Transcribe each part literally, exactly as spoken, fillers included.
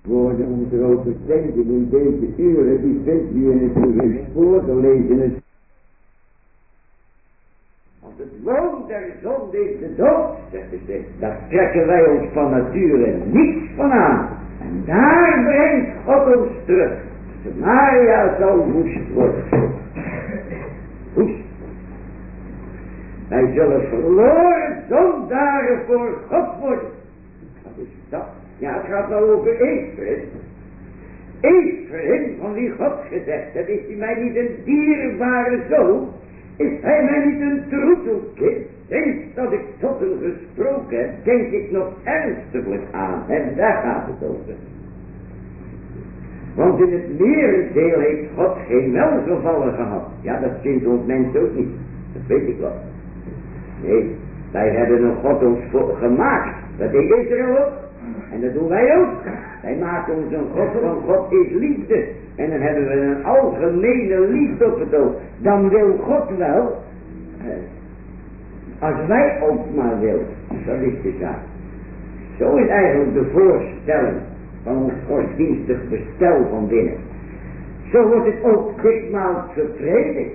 voor de onze overdenking in deze uren, die vindt u in het Uwens voorgelezen. Het als het loon der zonde is de dood, zegt de schrift, daar trekken wij ons van nature niets van aan. En daar brengt God ons terug. Samaria zal woest worden. Woest. Wij zullen verloren zondaren voor God worden. Wat is dat? Ja, het gaat nou over Ephraim. Ephraim, van wie God gezegd heeft, is hij mij niet een dierbare zoon? Is hij mij niet een troetelkind? Sinds dat ik tot hem gesproken heb, denk ik nog ernstiglijk aan. En daar gaat het over. Want in het merendeel heeft God geen welgevallen gehad. Ja, dat vindt ons mens ook niet. Dat weet ik wel. Nee, wij hebben een God ons gemaakt. Dat deed Israël ook. En dat doen wij ook. Wij maken ons een God van God is liefde. En dan hebben we een algemene liefde op het oog. Dan wil God wel. Als wij ook maar willen. Dat is de zaak. Zo is eigenlijk de voorstelling van ons godsdienstig bestel van binnen. Zo wordt het ook dikmaals gepredikt.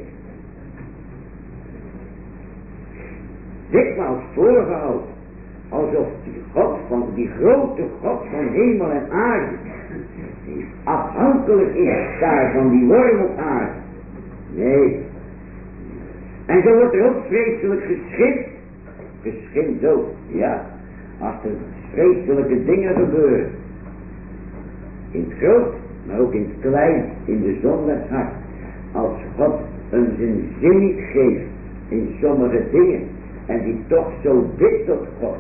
Dikmaals voorgehouden. Alsof die God van, die grote God van hemel en aarde, die afhankelijk is daar van die worm op aarde. Nee. En zo wordt er ook vreselijk geschimpt. Geschimpt ook, ja. Als er vreselijke dingen gebeuren. In het groot, maar ook in het klein, in de zondags hart. Als God een zijn zin geeft in sommige dingen. En die toch zo bidt tot God.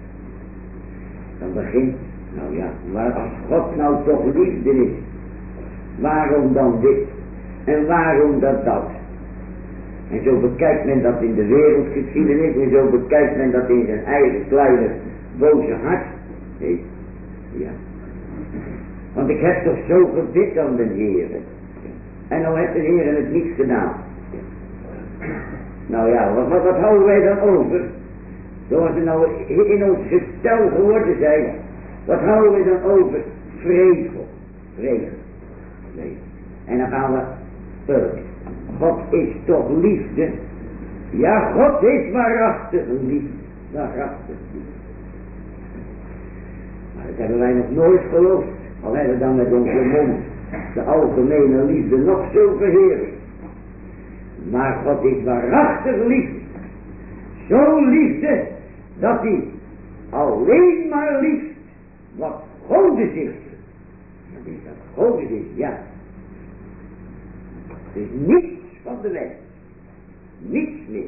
Dan begint, nou ja, maar als God nou toch liefde is. Waarom dan dit? En waarom dat dat? En zo bekijkt men dat in de wereldgeschiedenis. En zo bekijkt men dat in zijn eigen kleine boze hart. Nee, ja. Want ik heb toch zo gebid aan de Heer. En nou heeft de Heer het niet gedaan. Nou ja, wat, wat, wat houden wij dan over? Zoals er nou in ons gestel geworden zijn. Wat houden we dan over? Vrevel. Vrevel. Nee. En dan gaan we terug. God is toch liefde? Ja, God is waarachtig liefde. Waarachtig liefde. Maar dat hebben wij nog nooit geloofd. Al hebben we dan met onze mond de algemene liefde nog zo verheerlijkt. Maar God is waarachtig liefde. Zo liefde dat hij alleen maar liefst wat Godes is. Dat is dat Godes is, ja. Het is niets van de wet. Niets meer.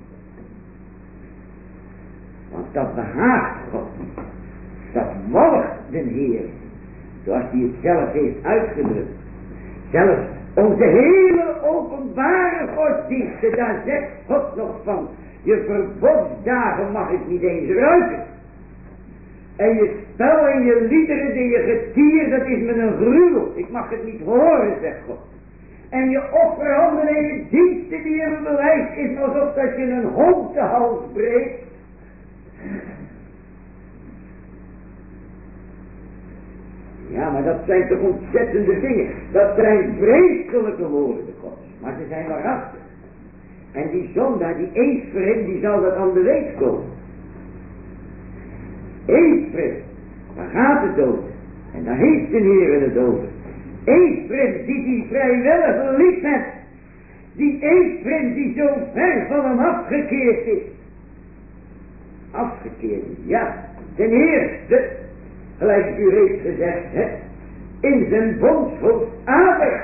Want dat behaagt God. Dat walgt de Heer. Zoals hij het zelf heeft uitgedrukt. Zelfs onze hele openbare godsdiensten, daar zegt God nog van. Je verbodsdagen mag ik niet eens ruiken. En je spel en je liederen die je getier, dat is me een gruwel. Ik mag het niet horen, zegt God. En je offerhanden en je diensten die je bewijst, is alsof dat je een hond de hals breekt. Ja, maar dat zijn toch ontzettende dingen. Dat zijn vreselijke woorden, God. Maar ze zijn waarachtig. En die zondaar, die Ephraim, die zal dat aan de weet komen. Ephraim, daar gaat het over. En daar heeft de Heer het over. Ephraim, die die vrijwillig lief heeft. Die Ephraim, die zo ver van hem afgekeerd is. Afgekeerd is, ja. Ten eerste, gelijk u reeds gezegd hebt, in zijn bondsvoogd Abel.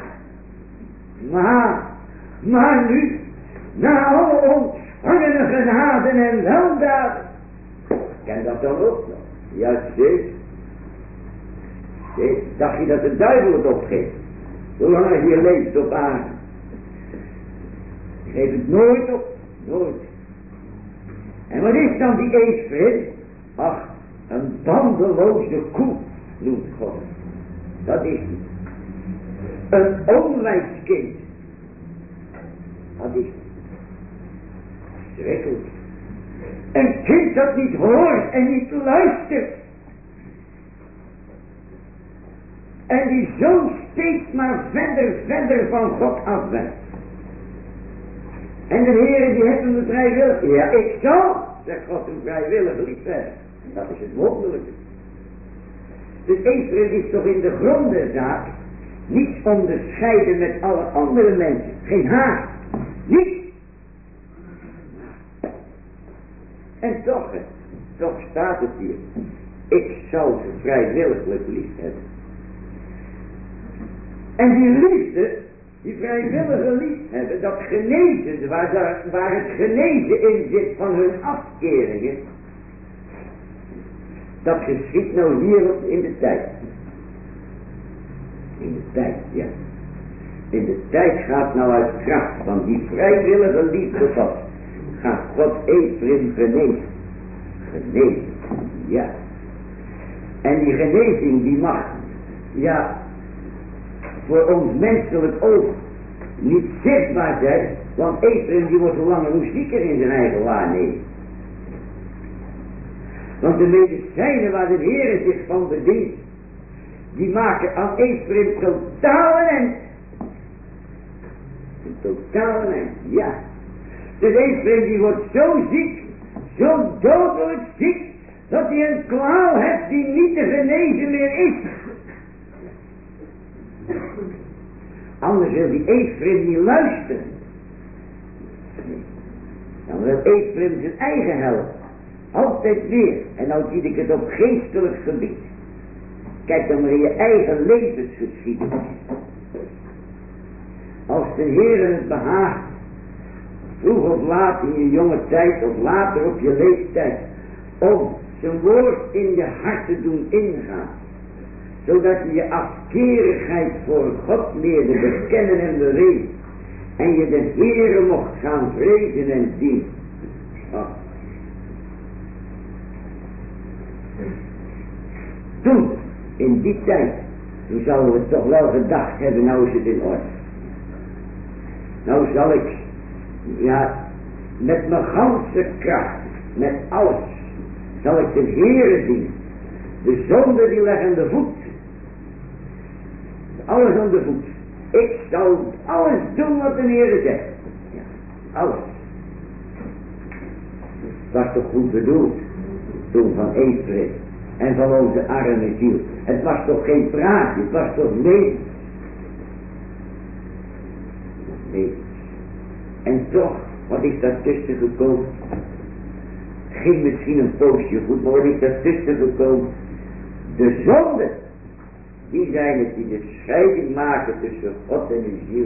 Maar, maar nu, na alle ontvangene genaden en weldaden, ken dat dan ook nog? Ja, zeker. Zeker. Dacht je dat de duivel het opgeeft? Zolang hij hier leeft op aarde. Geef het nooit op. Nooit. En wat is dan die Ephraim? Ach, een bandeloze koe, noemt God. Dat is het. Een onwijs kind. Dat is het. Schrikkelijk. Een kind dat niet hoort en niet luistert. En die zo steeds maar verder, verder van God afwijkt. En de Heer die heeft hem de vrijwillig. Ja, ik zal, zegt God, hem vrijwillig lief hebben. Dat is het wonderlijke. Dus Ephraim is toch in de grondenzaak niet onderscheiden met alle andere mensen. Geen haat. Niet. En toch, toch staat het hier. Ik zou ze vrijwilliglijk lief hebben. En die liefde, die vrijwillige liefhebben, dat genezen, waar, daar, waar het genezen in zit van hun afkeringen, dat geschiet nou hier in de tijd. In de tijd, ja. In de tijd gaat nou uit kracht van die vrijwillige liefde God, gaat God Ephraim genezen. Genezen, ja. En die genezing die mag, ja, voor ons menselijk oog niet zichtbaar zijn, want Ephraim die wordt hoe langer hoe zieker in zijn eigen waarneming. Want de medicijnen waar de Heer zich van bedient, die maken aan Ephraim totaal een eind. Een totaal een eind, ja. Dus Ephraim die wordt zo ziek, zo dodelijk ziek, dat hij een kwaal heeft die niet te genezen meer is. Anders wil die Ephraim niet luisteren. Dan wil Ephraim zijn eigen helpen. Altijd weer. En nou zie ik het op geestelijk gebied. Kijk dan maar in je eigen levensgeschiedenis. Als de Heer het behaagt, vroeg of laat in je jonge tijd of later op je leeftijd, om zijn woord in je hart te doen ingaan, zodat je je afkerigheid voor God leerde bekennen en beleven, en je de Heere mocht gaan vrezen en dienen. Oh. Toen, in die tijd, toen zouden we toch wel gedacht hebben, nou is het in orde. Nou zal ik, ja, met mijn ganse kracht, met alles, zal ik de Heere dienen. De zonde die leggen aan de voet. Alles aan de voet. Ik zal alles doen wat de Heere zegt. Ja, alles. Het was toch goed bedoeld, toen van Ephraim en van onze arme ziel. Het was toch geen praatje, het was toch leven. Nee. En toch, wat is daar tussen gekomen? Ging misschien een poosje goed, maar wat is daar tussen gekomen? De zonde, die zijn het die de scheiding maken tussen God en uw ziel.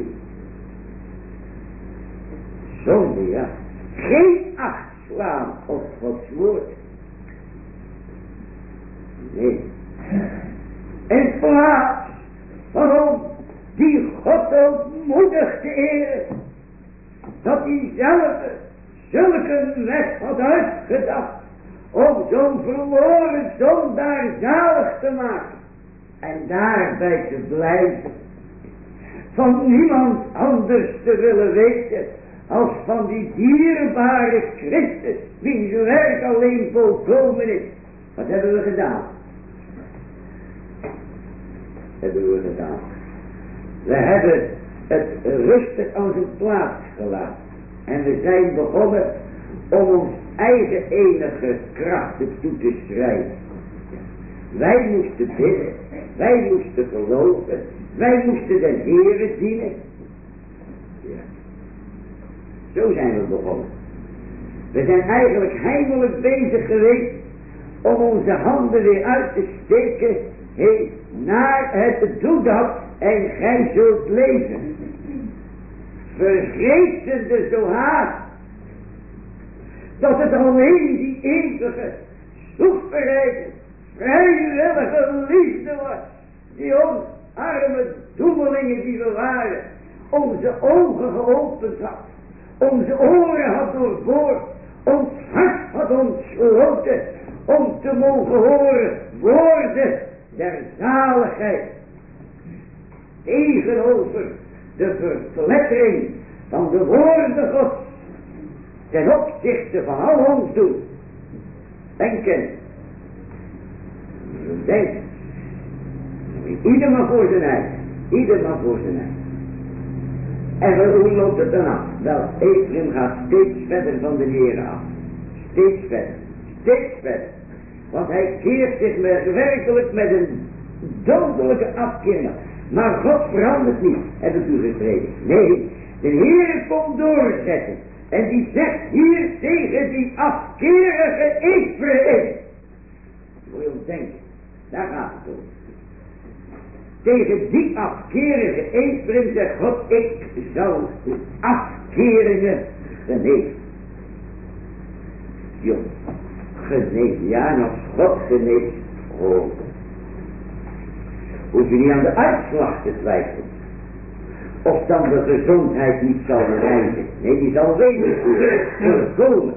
Zonde, ja. Geen acht slaan op Gods woord. Nee. In plaats waarom die God ontmoedigt te eren, dat hij zelf zulke weg had uitgedacht om zo'n verloren zondaar zalig te maken en daarbij te blijven, van niemand anders te willen weten als van die dierbare Christus, wiens werk alleen volkomen is. Wat hebben we gedaan? Wat hebben we gedaan? We hebben het rustig aan zijn plaats gelaten. En we zijn begonnen om ons eigen enige krachten toe te strijden. Wij moesten bidden. Wij moesten geloven. Wij moesten de Heere dienen. Ja. Zo zijn we begonnen. We zijn eigenlijk heimelijk bezig geweest om onze handen weer uit te steken. Hey, naar het doe dat en gij zult leven. Vergetende zo haast dat het alleen die eeuwige, soevereine, vrijwillige liefde was, die ons arme doemelingen die we waren, onze ogen geopend had, onze oren had doorboord, ons hart had ontsloten, om te mogen horen woorden der zaligheid tegenover de verplettering van de woorden Gods ten opzichte van al ons doen. Denken. Denken. Ieder maar voor zijn eigen. Ieder maar voor zijn eigen. En wel, hoe loopt het dan af? Wel, Ephraim gaat steeds verder van de Heer af. Steeds verder. Steeds verder. Want hij keert zich met, werkelijk met een dodelijke afkeer. Maar God verandert niet, heb ik u gepredikt. Nee, de Heer komt doorzetten. En die zegt hier tegen die afkerige Ephraim. Moet je om denken. Daar gaat het om. Tegen die afkerige Ephraim zegt God, ik zal de afkeringen genezen. Jong, genezen. Ja, en als God geneest, oh. Hoef je niet aan de uitslag te twijfelen. Of dan de gezondheid niet zal bereiken. Nee, die zal wedervoeren. Komen.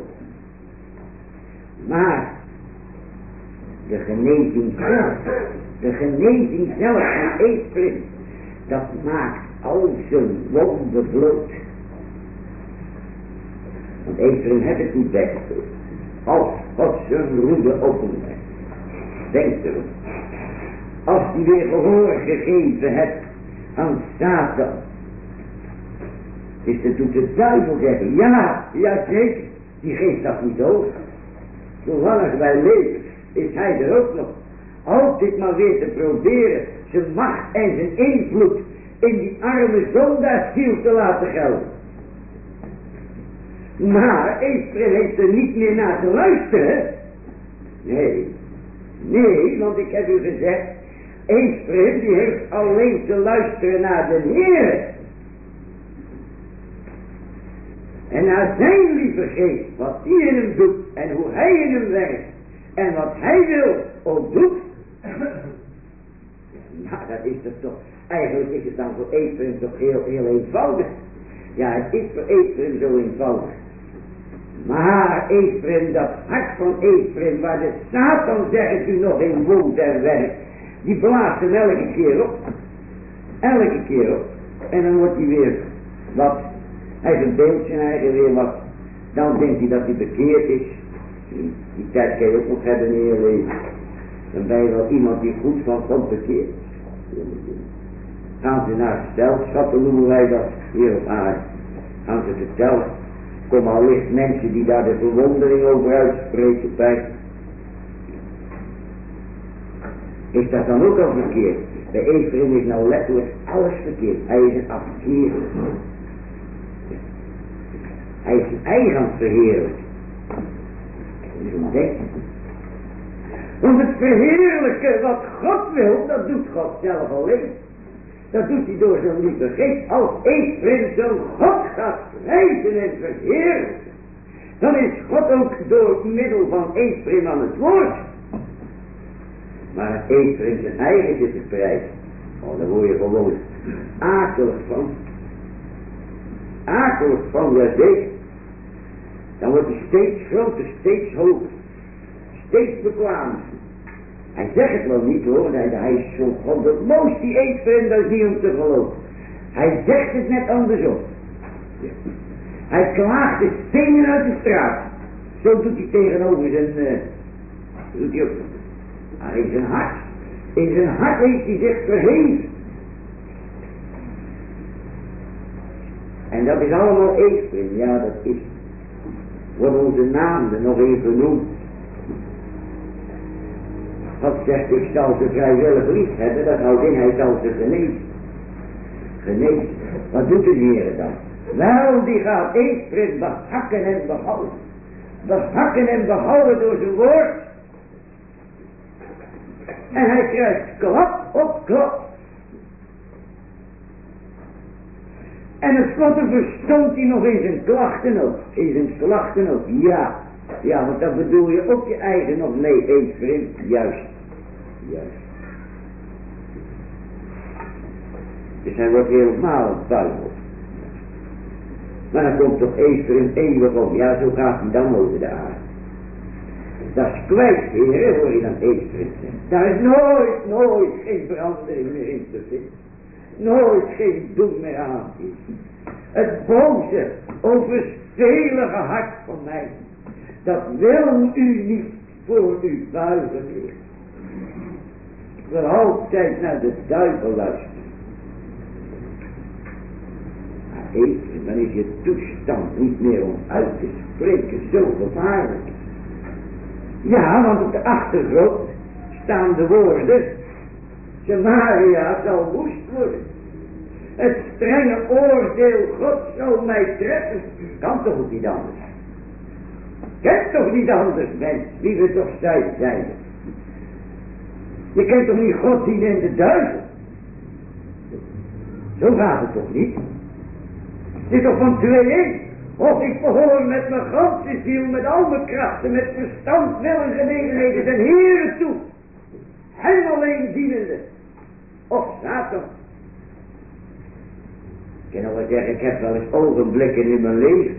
Maar de genezing zelf, de genezing zelf van Ephraim, dat maakt al zijn wonden bloot. Want Ephraim heeft het niet weggevoerd. Als God zijn roede openlegt. Denk erom. Als hij weer gehoor gegeven hebt aan Satan. Is het doet de duivel zeggen. Ja, ja zeker. Die geeft dat niet over. Zolang wij leven is hij er ook nog. Altijd maar weer te proberen zijn macht en zijn invloed in die arme zondaarziel te laten gelden. Maar Ephraim heeft er niet meer naar te luisteren. Nee. Nee, want ik heb u gezegd. Ephraim die heeft alleen te luisteren naar de Heer. En naar zijn lieve geest. Wat hij in hem doet. En hoe hij in hem werkt. En wat hij wil ook doet. Nou, dat is toch toch. Eigenlijk is het dan voor Ephraim toch heel, heel eenvoudig. Ja, het is voor Ephraim zo eenvoudig. Maar Ephraim, dat hart van Ephraim, waar de Satan, zeg ik u, nog in woont en werkt, die blaast hem elke keer op. Elke keer op. En dan wordt hij weer wat. Hij verbeeldt zijn eigen weer wat. Dan denkt hij dat hij bekeerd is. Die, die tijd kan je ook nog hebben in je leven. Dan ben je wel iemand die goed van God bekeerd is. Gaan ze naar stelschappen, noemen wij dat hier op aarde. Gaan ze vertellen. Kom al licht mensen die daar de verwondering over uitspreken bij. Is dat dan ook al verkeerd? Bij Ephraim is nou letterlijk alles verkeerd. Hij is een afkeer. Hij is zijn eigen verheerlijk. Dat is ontdekt. Want het verheerlijken wat God wil, dat doet God zelf alleen. Dat doet hij door zijn lieve geest. Als Ephraim zo'n God gaat prijzen en verheerlijken, dan is God ook door middel van Ephraim aan het woord. Maar Ephraim zijn eigen zit te prijzen. Oh, daar word je gewoon akelig van. Akelig van, ja zeker. Dan wordt hij steeds groter, steeds hoger. Steeds bekwamer. Hij zegt het wel niet hoor, hij, hij is zo goddeloos die Ephraim, dat is niet om te geloven. Hij zegt het net andersom. Ja. Hij klaagt de stenen uit de straat. Zo doet hij tegenover zijn, uh, doet hij ook. Maar in zijn hart, in zijn hart heeft hij zich verheven. En dat is allemaal Ephraim, ja dat is. Wordt onze naam er nog even genoemd. God zegt, ik zal ze vrijwillig lief hebben, dat houdt in, hij zal ze genezen. Genezen. Wat doet de Heer dan? Wel, die gaat Ephraim behakken en behouden. Behakken en behouden door zijn woord. En hij krijgt klap op klap. En het slotte verstond hij nog in zijn klachten ook. In zijn klachten ook, ja. Ja, want dan bedoel je ook je eigen nog mee, Ephraim. Juist. Juist. Dus hij wordt helemaal duivel. Maar dan komt toch Ephraim eeuwig om. Ja, zo gaat hij dan over de aarde. Dat is kwijt, heren, hoor je dan Ephraim zeggen. Daar is nooit, nooit geen verandering meer in te vinden. Nooit geen doen meer aan. Het boze, overspelige hart van mij. Dat wil u niet voor u buigen meer. voor altijd naar de duivel luisteren. Maar even, dan is je toestand niet meer om uit te spreken zo gevaarlijk. Ja, want op de achtergrond staan de woorden: Samaria zal woest worden. Het strenge oordeel God zal mij treffen. Kan toch ook niet anders. Kent toch niet anders, mens, wie we toch zijn zijn. Je kent toch niet God dienen en de duivel. Zo gaat het toch niet. Het is toch van tweeën. Of ik behoor met mijn ganse ziel, met al mijn krachten, met verstand, wil en genegenheden den Heere toe. Hem alleen dienende. Of Satan. Ik kan nog wel zeggen, ik heb wel eens ogenblikken in mijn leven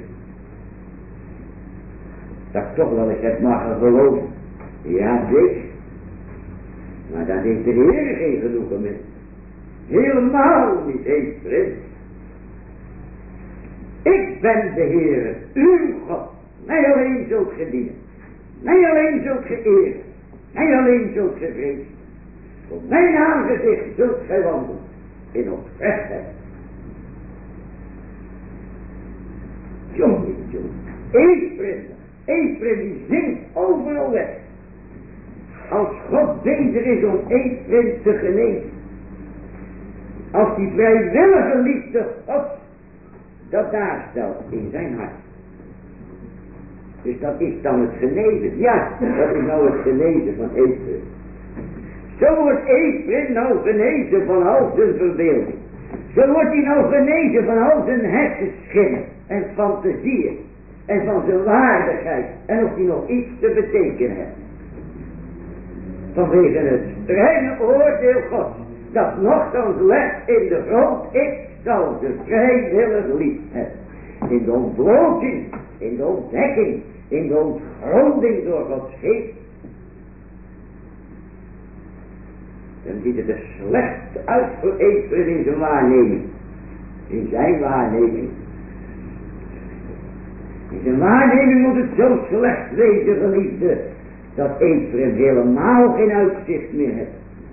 dat ik toch wel eens heb mogen geloven. Ja, zeker. Maar daar heeft de Heer geen genoegen mee. Helemaal niet eens, vriend. Ik ben de Heer, uw God. Mij alleen zult ge dienen. Mij alleen zult ge eren. Mij alleen zult ge vrezen. Voor mijn aangezicht zult gij wandelen. In oprechtheid. Jongen, jongen. Eefrim. Eefrim die zingt overal weg. Als God bezig is om Eefrim te genezen. Als die vrijwillige liefde God dat daar stelt in zijn hart. Dus dat is dan het genezen. Ja, dat is nou het genezen van Eefrim. Zo wordt Eefrim nou genezen van al zijn verbeelding. Zo wordt hij nou genezen van al zijn hersenschinnen en fantasieën. En van zijn waardigheid. En of hij nog iets te betekenen heeft. Vanwege het strenge oordeel Gods. Dat nogthans legt in de grond. Ik zal ze vrijwillig lief hebben. In de ontbloting. In de ontdekking. In de ontgronding door Gods geest. Dan ziet het er slecht uit voor Eefrim in zijn waarneming. In zijn waarneming. In zijn waarneming moet het zo slecht wezen, geliefde, dat Eefrim helemaal geen uitzicht meer heeft.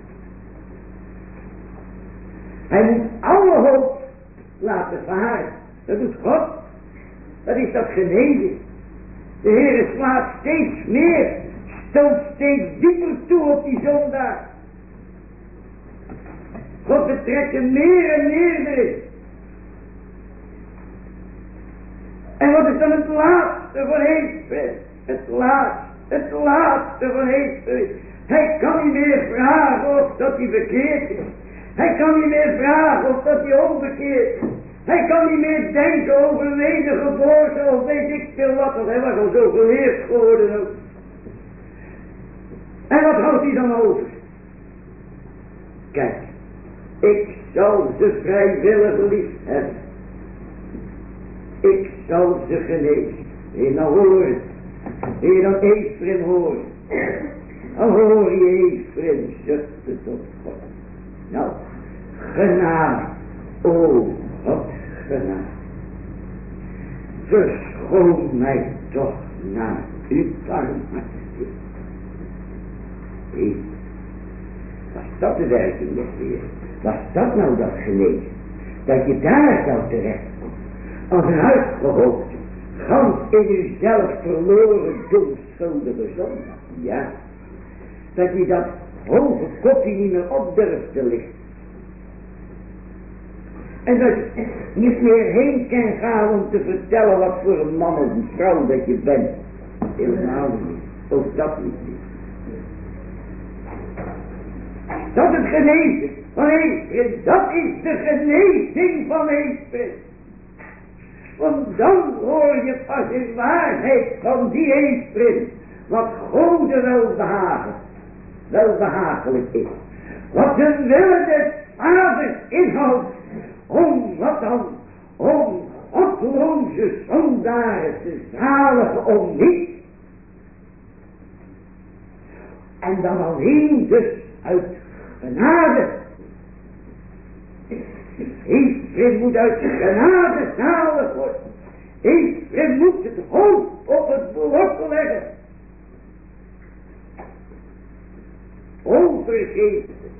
Hij moet alle hoop laten varen. Dat doet God. Dat is dat genezing. De Heer slaat steeds meer, stoot steeds dieper toe op die zondaar. God betrekt hem meer en meer erin. En wat is dan het laatste van Eefrim? Het laatste, het laatste van Eefrim. Hij kan niet meer vragen of dat hij bekeerd is. Hij kan niet meer vragen of dat hij onbekeerd is. Hij kan niet meer denken over wedergeboorte of weet ik veel wat. Want hij was al zo geleerd geworden ook. En wat houdt hij dan over? Kijk, ik zal ze vrijwillig lief hebben. Ik zal ze genezen. Heer, nou horen. Heer, dan Eefrim horen. Dan hoor je Eefrim zuchten tot God. Nou, genade. O God, genade. Verschoon mij toch naar uw barmhartigheid. Heer, was dat de werking des Heer? Was dat nou dat genezen? Dat je daar zou terechtkomen. Als een uitgehoogde, gans in uzelf verloren, doelschuldige zondaar. Ja, dat je dat hoge kopje niet meer op durft te lichten. En dat je niet meer heen kan gaan om te vertellen wat voor een man of een vrouw dat je bent. Helemaal niet. Ook dat niet. Dat is het genezen van Eefrim. Dat is de genezing van Eefrim. Want dan hoor je pas in waarheid van die Eefrim wat Gode welbehagen, welbehagelijk is. Wat de wille des Vaders inhoudt. Om wat dan? Om godloze zondaren te zaligen om niet. En dan alleen dus uit genade. Eefrim moet uit genade zalig worden. Eefrim moet het hoofd op het belofte leggen. Overgeven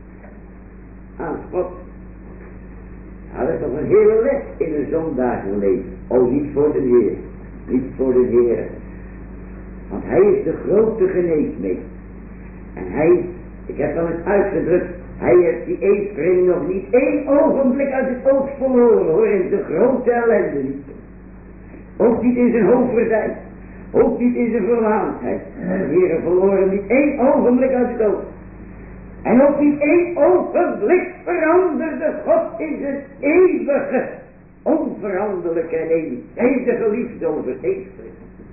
aan God. Dat is toch een hele les in een zondagen leven. Oh, niet voor de Heer. Niet voor de Heer. Want hij is de grote geneesmeester. En hij, ik heb al eens uitgedrukt, hij heeft die eetring nog niet één ogenblik uit het oog verloren, hoor, in de grote ellende niet. Ook niet in zijn hoofdverdijd. Ook niet in zijn verwaandheid. De Heer verloor hem niet één ogenblik uit het oog. En ook niet één ogenblik veranderde God in zijn eeuwige, onveranderlijke en eenzijdige liefde over Ephraim.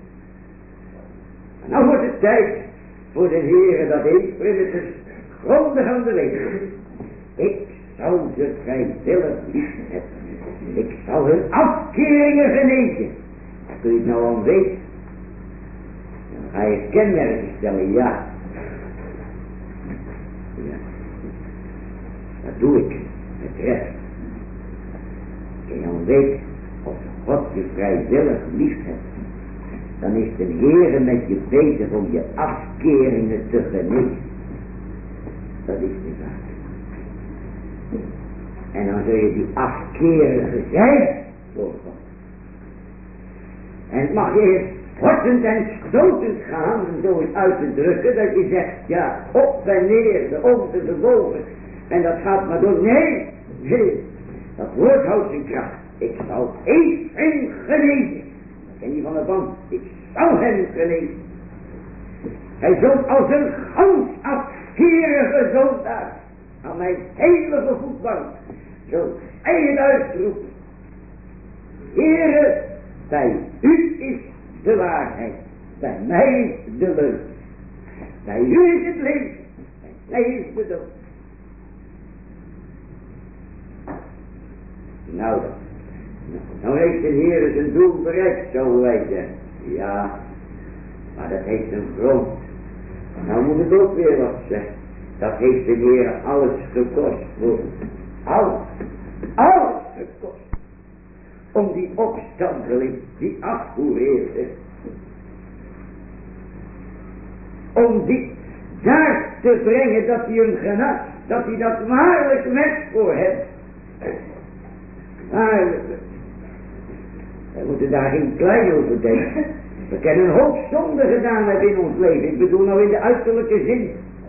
En nou wordt het tijd voor de Heer dat Ephraim het dus grondig aan de weg. Ik zou ze vrijwillig lief hebben. Ik zou hun afkeringen genezen. Daar kun je het nou aan weten. Dan ga je kenmerken stellen, ja. Ja. Dat doe ik met recht. Als je dan weet of God je vrijwillig lief hebt, dan is de Heere met je bezig om je afkeringen te genezen. Dat is de zaak. En dan zul je die afkerige zijn voor God. En het mag je hortend en stotend gaan, om zo eens uit te drukken, dat je zegt, ja, op en neer, de onder, de boven. En dat gaat maar door. Nee, nee, dat woord houdt zijn kracht. Ik zal Ephraim genezen. Ken je van de band? Ik zal hem genezen. Hij zult als een gans afkerige zondaar aan mijn heilige voetbank, zo hij het uitroepen. Heere, bij u is de waarheid, bij mij is de leugen. Bij u is het leven, bij mij is de dood. Nou dan, nou heeft de Heer zijn doel bereikt, zouden wij zeggen. Ja, maar dat heeft een grond. Nou moet ik ook weer wat zeggen. Dat heeft de Heer alles gekost. Voor alles, alles gekost. Om die opstandeling, die afvoereerde. Om die daar te brengen dat hij hem genas. Dat hij dat waarlijk met voor hem. Waarlijk. We moeten daar geen klein over denken. We kunnen een hoop zonde gedaan hebben in ons leven. Ik bedoel nou in de uiterlijke zin.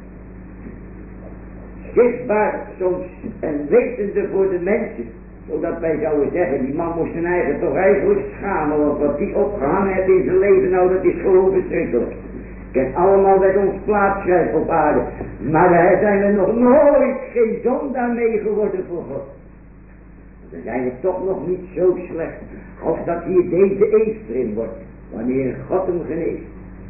Zichtbaar soms en wetende voor de mensen. Zodat wij zouden zeggen, die man moest zijn eigen toch eigenlijk schamen. Want wat die opgehangen heeft in zijn leven, nou dat is gewoon verschrikkelijk. Ik heb allemaal met ons plaatsschrijven op aarde. Maar daar zijn we nog nooit geen zondaar mee geworden voor God. Dan zijn we toch nog niet zo slecht als dat hier deze Ephraim wordt. Wanneer God hem geneest.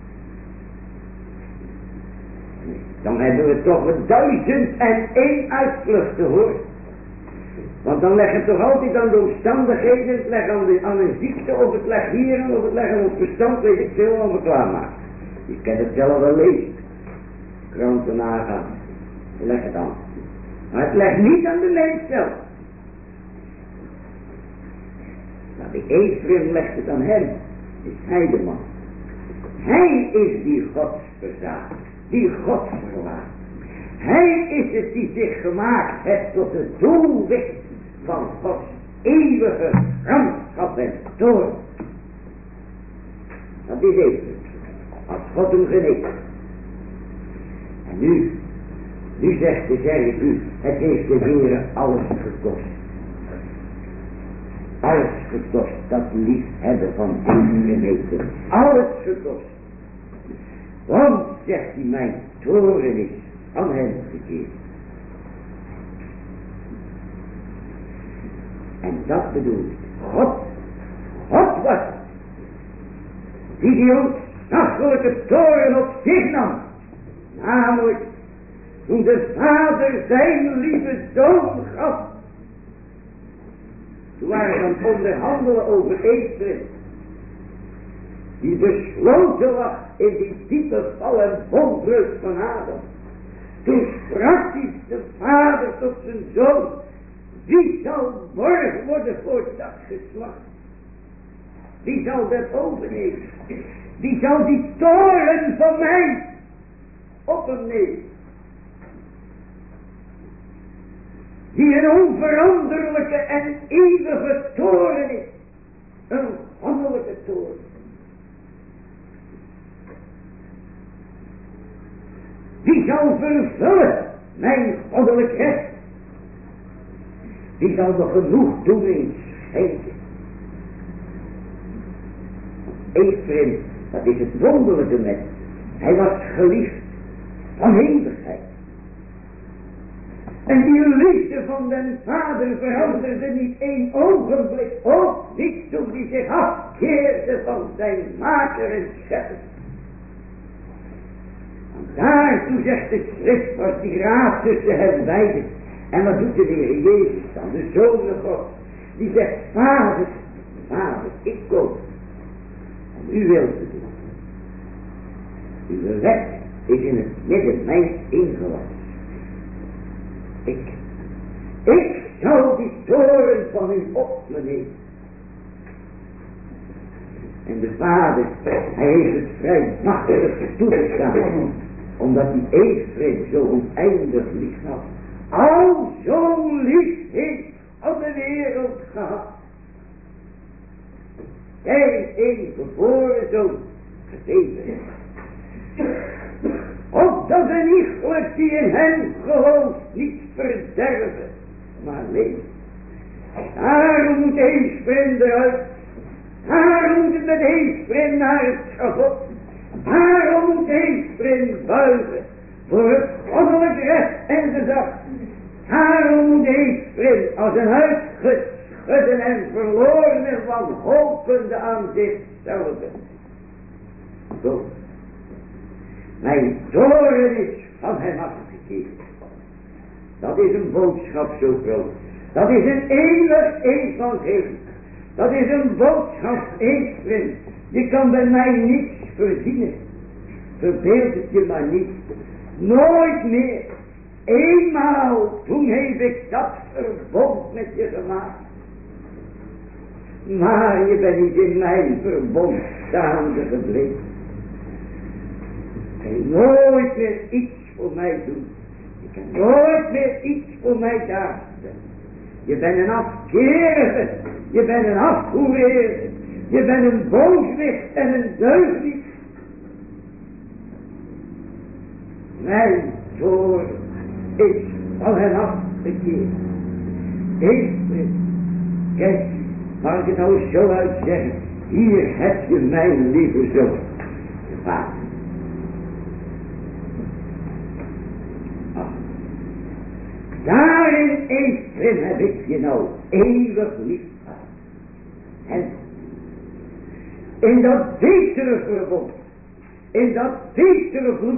Dan hebben we toch een duizend en één uitvluchten, hoor. Want dan leg het toch altijd aan de omstandigheden, het leg aan, de, aan een ziekte, of het leg hier, of het leg aan ons verstand, weet ik veel, om het klaarmaken. Je kent het zelf wel lezen. Kranten nagaan. Je legt het aan. Maar het legt niet aan de mens zelf. Nou, de Ephraim legt het aan hem. Is hij de man. Hij is die godsverzager. Die godsverlaat. Hij is het die zich gemaakt heeft tot het doelwit van Gods eeuwige gramschap en toorn. Dat is even. Als God hem geneest. En nu, nu zegt de zeg ik u, het heeft de Heere alles gekost. Alles gekost, dat liefhebben van deze meter. Alles gekost. Want, zegt hij, mijn toren is aan hem gekeerd. En dat bedoelt God. God was die die ontzaglijke toren op zich nam. Namelijk, toen de Vader zijn lieve Zoon gaf. Toen waren ze aan het onderhandelen over Ephraim. Die besloten was in die diepe val en boombreuk van Adam. Toen sprak hij de Vader tot zijn Zoon. Wie zal borg worden voor dat geslacht? Wie zal dat overnemen? Wie zal die toren van mij op hem nemen? die een onveranderlijke en eeuwige toren is. Een goddelijke toren. Die zal vervullen mijn goddelijk recht. Die zal me genoegdoening schenken. Efraïm, dat is het wonderlijke met. Hij was geliefd van eeuwigheid. En die liefde van den vader veranderde niet één ogenblik, ook niet toen hij zich afkeerde van zijn maker en schepper. Want daartoe zegt de schrift, was die raad tussen hen beiden. En wat doet de Heer Jezus dan, de Zoon God? Die zegt, vader, vader, ik kom om uw wil te doen. Uw wet is in het midden mijns ingewassen. Ik, ik zal die toren van u op me nemen. En de vader, hij heeft het vrij machtig toegestaan, omdat die Efraïm zo oneindig lief had. Al zo lief heeft op de wereld gehad. Zijn een geboren zoon gegeven. Opdat een iegelijk die in hem gelooft niet verderven, maar leven. Daarom moet Efraïm eruit. Daarom moet het met Efraïm naar het schavot. Daarom moet Efraïm buigen voor het goddelijk recht en gezag. Daarom moet Efraïm als een uitgeschudde en verloren en wanhopende aan zichzelf. Zo. Mijn toren is van hem afgekeerd. Dat is een boodschap zo groot. Dat is een eeuwig evangelie. Dat is een boodschap, Efraïm. Je kan bij mij niets verdienen. Verbeeld het je maar niet. Nooit meer. Eenmaal toen heb ik dat verbond met je gemaakt. Maar je bent niet in mijn verbond staande gebleven. Je kan nooit meer iets voor mij doen. Je kan nooit meer iets voor mij daarstellen. Je bent een afkerige. Je bent een afgoereer. Je bent een booswicht en een deugniet. Mijn toren is van hen afgekeerd. Efraïm, kijk, mag ik het nou zo uitzeggen. Hier heb je mijn lieve zoon, je vader. Ach, daarin, Efraïm, heb ik je nou eeuwig lief gehad. En in dat betere verbond, in dat betere bloed,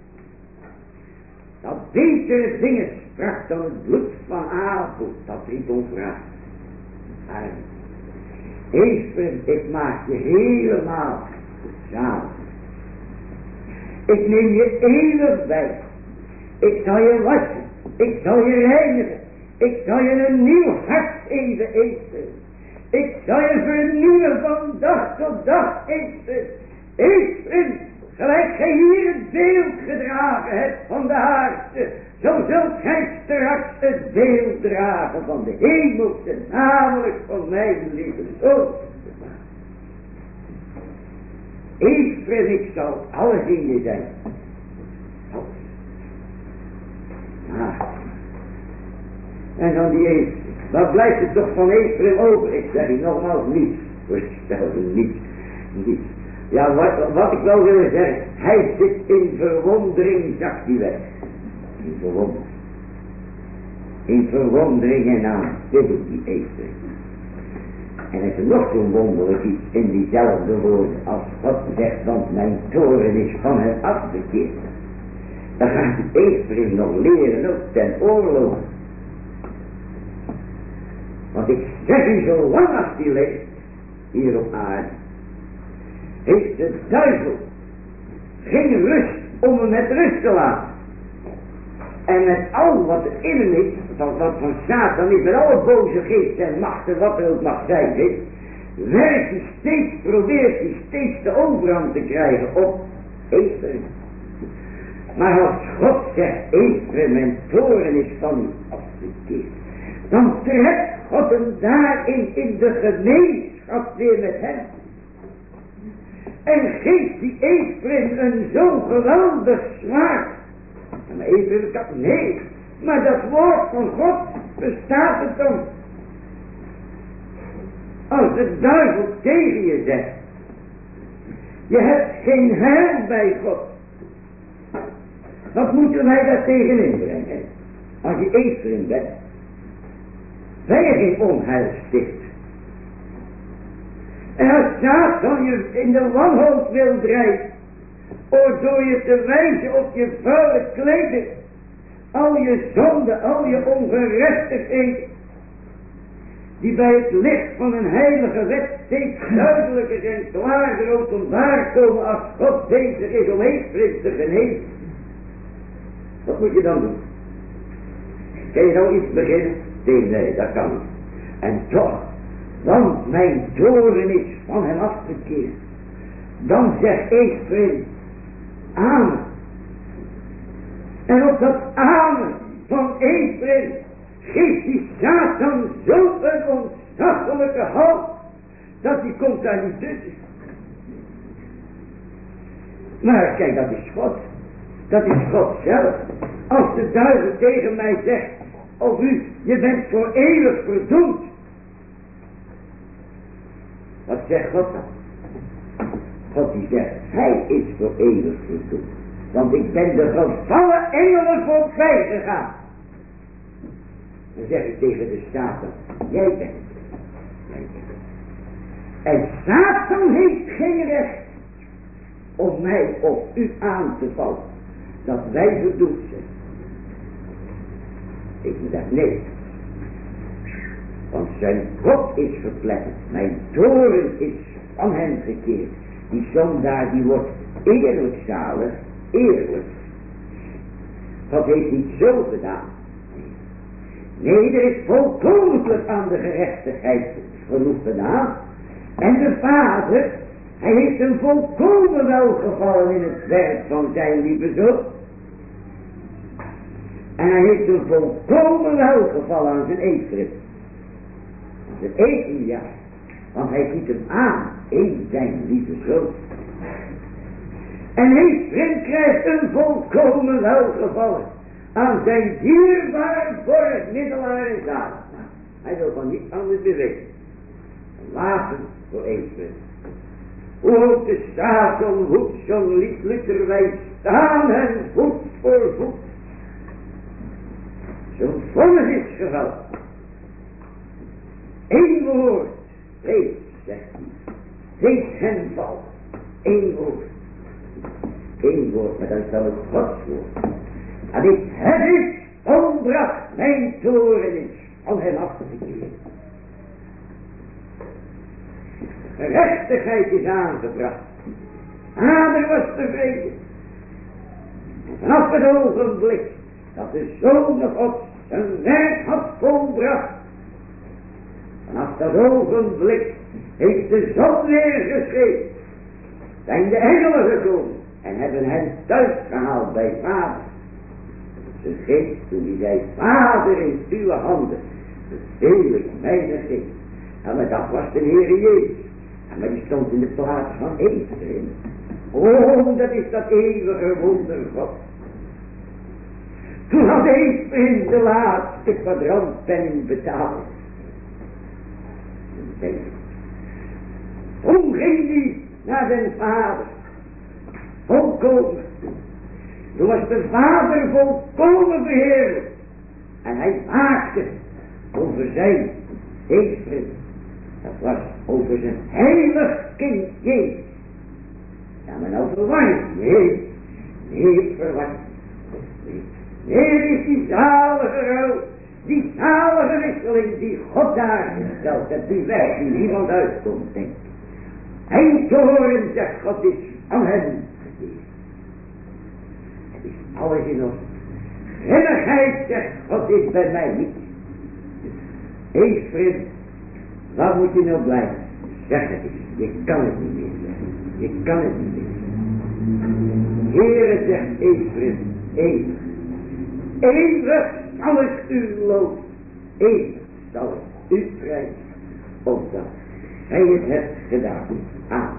dat betere dingen sprak dan het bloed van Abel, dat riep om vraag. Maar Efraïm, ik maak je helemaal zalig. Ik neem je eeuwig bij. Ik zal je wassen. Ik zal je reinigen. Ik zal je een nieuw hart geven, Efraïm. Ik zal je vernieuwen van dag tot dag, Efraïm. Efraïm, gelijk gij hier het beeld gedragen hebt van de aardse, zo zult gij straks het beeld dragen van de hemelse, namelijk van mijn lieve zoon. Efraïm, ik zal alles in je zijn. Alles. Ah. En dan die Efraïm. Wat blijft er toch van Efraïm over? Ik zeg je nogmaals niets. Voorstel niets. Niets. Ja, wat, wat ik wel wil zeggen. Hij zit in verwondering, zag die weg. In verwondering. In verwondering en aanbidding die Efraïm. En er is nog zo'n wonderlijk iets in diezelfde woorden. Als God zegt, want mijn toren is van hem afgekeerd. Dan gaat die Efraïm nog leren, ook ten oorlog. Want ik zeg u, zolang als die leeft, hier op aarde, heeft de duivel geen rust om hem met rust te laten. En met al wat er in hem is, wat, wat van Satan is, met alle boze geesten en machten, wat er ook mag zijn, is, werkt hij steeds, probeert hij steeds de overhand te krijgen op Efraïm. Maar als God zegt, Efraïm, mijn toren is van u af. verkeerd. Dan trekt God hem daarin in de gemeenschap weer met hem. En geeft die Efraïm een zo geweldig zwaard. En Efraïm kan, nee, maar dat woord van God bestaat het dan. Als de duivel tegen je zegt, je hebt geen heil bij God. Wat moeten wij daar tegenin brengen? Als je Efraïm bent. Ben je geen onheil sticht. En als Satan je in de wanhoop wil drijven, of door je te wijzen op je vuile kleding, al je zonde, al je ongerechtigheden, die bij het licht van een heilige wet steeds duidelijker en klaarder openbaar komen als God bezig is om Efraïm te genezen. Wat moet je dan doen? Kan je nou iets beginnen? Nee, nee, dat kan niet. En toch, want mijn toren is van hem afgekeerd. Dan zegt Efraïm, amen. En op dat amen van Efraïm geeft die Satan zo een ontzaglijke hoop, dat die komt daar niet tussen. Maar kijk, dat is God. Dat is God zelf. Als de duivel tegen mij zegt, of u, je bent voor eeuwig verdoemd. Wat zegt God dan? God die zegt, hij is voor eeuwig verdoemd. Want ik ben de gevallen engelen voorbij gegaan. Dan zeg ik tegen de Satan, jij bent het. Jij bent het. En Satan heeft geen recht om mij of u aan te vallen. Dat wij verdoemd zijn. Ik moet zeggen, nee. Want zijn God is verpletterd. Mijn toren is van hem gekeerd. Die zondaar die wordt eerlijk zalig. Eerlijk. God heeft niet zo gedaan. Nee, er is volkomen aan de gerechtigheid genoeg gedaan. En de Vader, hij heeft hem volkomen welgevallen in het werk van zijn lieve zoon. En hij heeft hem volkomen welgevallen aan zijn Efraïm. Aan zijn Efraïm, ja. Want hij ziet hem aan in zijn lieve zoon. En Efraïm krijgt een volkomen welgevallen aan zijn dierbaar borg, middelaar en zaligmaker. Hij wil van niets anders bewegen. Een wapen voor Efraïm. Hoe ook de Satan hoed zo'n lieflijker wij staan en voet voor voet. Zo'n vonnis is gevallen. Eén woord, lees, zegt hij. Deed hen vallen. Eén woord. Eén woord, maar dan zal het Gods woord. En ik heb het volbracht, mijn toren is van hem afgekeerd. Gerechtigheid is aangebracht. Vader was tevreden. En vanaf het ogenblik dat de Zoon God zijn werk had volbracht, vanaf dat ogenblik heeft de zon weer geschreven. Zijn de engelen gekomen en hebben hen thuis gehaald bij Vader. Zijn geest toen die zei, Vader in uw handen, beveel ik mijn geest. En maar dat was de Heere Jezus. En maar die stond in de plaats van Efraïm. Oh, dat is dat eeuwige wonder God. Toen had Efraïm de laatste kwadrantpenning betaald. Toen ging hij naar zijn vader. Volkomen. Toen was de vader volkomen beheerlijk. En hij waakte over zijn Efraïm. Dat was over zijn heilig kind Jezus. Ja, maar nou verwarring. Nee, nee, verwarring. Nee, nee, is die zalige rouw, die zalige wisseling die God daar gesteld heeft, die weg die niemand uitkomt, denk ik. Hij toren, zegt God, is van hem gegeven. Het is alles in ons. Grimmigheid, zegt God, is bij mij niet. Efraïm, waar moet je nou blijven? Zeg het eens, je kan het niet meer zeggen. Je kan het niet meer zeggen. Heere, zegt Efraïm, eeuwig. Eeuwig zal ik u loven. Eeuwig zal ik u prijzen. Omdat gij het hebt gedaan. Amen.